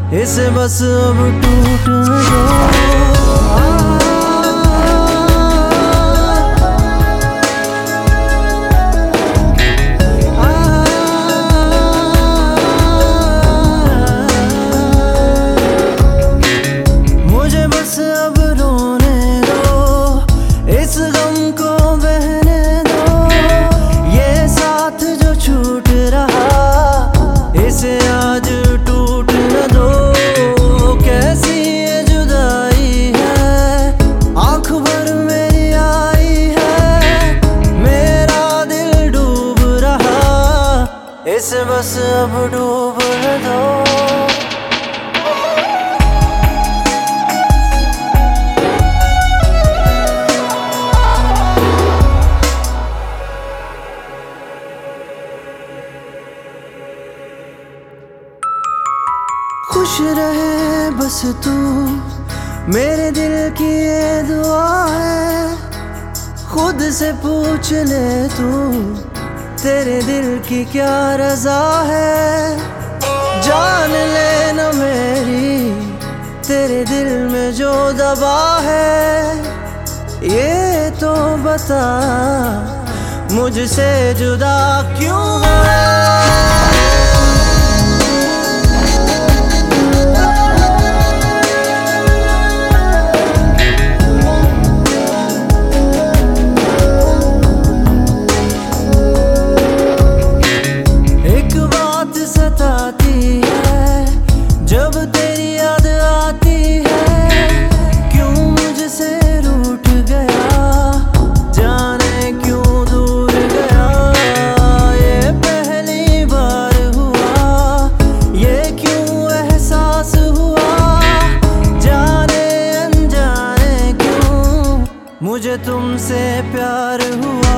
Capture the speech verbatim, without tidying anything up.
इसे बस अब टूट न दो। इसे आज टूट न दो। कैसी ये जुदाई है, आँख भर मेरी आई है, मेरा दिल डूब रहा, इसे बस अब डूब न दो। खुश रहे बस तू, मेरे दिल की ये दुआ है। खुद से पूछ ले तू, तेरे दिल की क्या रजा है। जान ले न मेरी, तेरे दिल में जो दबा है, ये तो बता मुझसे जुदा क्यों है। जब तेरी याद आती है, क्यों मुझसे रूठ गया, जाने क्यों दूर गया। ये पहली बार हुआ, ये क्यों एहसास हुआ, जाने अनजाने क्यों मुझे तुमसे प्यार हुआ।